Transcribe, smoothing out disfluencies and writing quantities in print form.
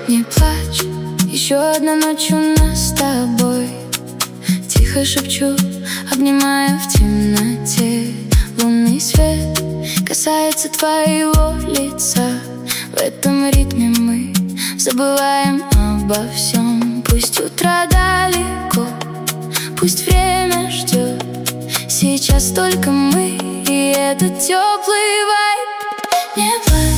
Не плачь, еще одна ночь у нас с тобой. Тихо шепчу, обнимая в темноте. Лунный свет касается твоего лица. В этом ритме мы забываем обо всем. Пусть утро далеко, пусть время ждет. Сейчас только мы и этот теплый вайб. Не плачь.